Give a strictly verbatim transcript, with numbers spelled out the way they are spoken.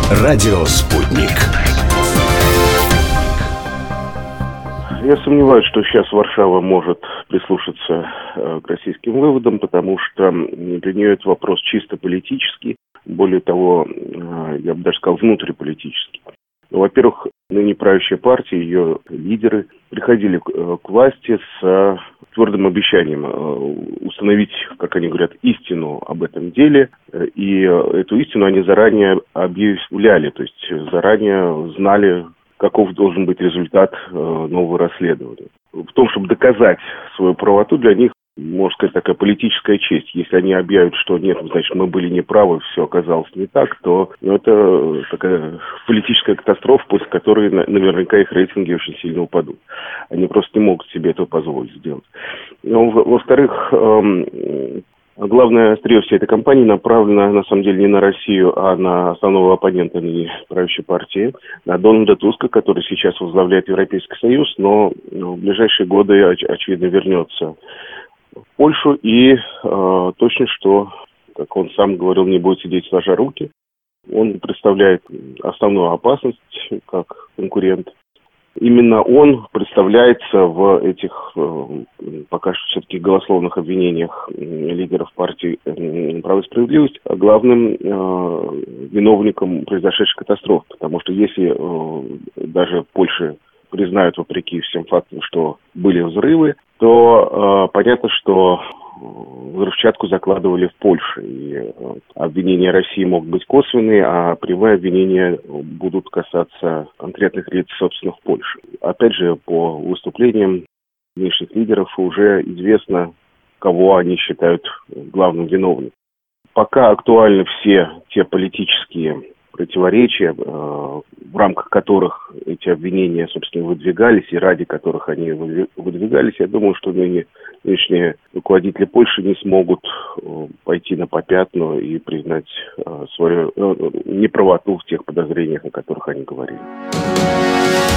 Радио «Спутник». Я сомневаюсь, что сейчас Варшава может прислушаться к российским выводам, потому что для нее это вопрос чисто политический, более того, я бы даже сказал, внутриполитический. Ну, во-первых, ныне правящая партия, ее лидеры приходили к, к власти с твердым обещанием установить, как они говорят, истину об этом деле. И эту истину они заранее объявляли, то есть заранее знали, каков должен быть результат нового расследования. В том, чтобы доказать свою правоту, для них, можно сказать, такая политическая честь. Если они объявят, что нет, значит, мы были неправы, все оказалось не так, то ну, это такая политическая катастрофа, после которой наверняка их рейтинги очень сильно упадут. Они просто не могут себе этого позволить сделать. Но, во-вторых, главное острие всей этой кампании направлено, на самом деле, не на Россию, а на основного оппонента правящей партии, на Дональда Туска, который сейчас возглавляет Европейский Союз, но в ближайшие годы, оч- очевидно, вернется в Польшу и э, точно, что, как он сам говорил, не будет сидеть сложа руки. Он представляет основную опасность как конкурент. Именно он представляется в этих э, пока что все-таки голословных обвинениях лидеров партии э, «Право и справедливость» главным э, виновником произошедшей катастрофы. Потому что если э, даже Польша признают, вопреки всем фактам, что были взрывы, то э, понятно, что взрывчатку закладывали в Польше. И э, обвинения России могут быть косвенные, а прямые обвинения будут касаться конкретных лиц, собственно, в Польше. Опять же, по выступлениям внешних лидеров уже известно, кого они считают главным виновником. Пока актуальны все те политические противоречия, в рамках которых эти обвинения, собственно, выдвигались и ради которых они выдвигались. Я думаю, что ныне, нынешние руководители Польши не смогут пойти на попятную и признать свою неправоту в тех подозрениях, о которых они говорили.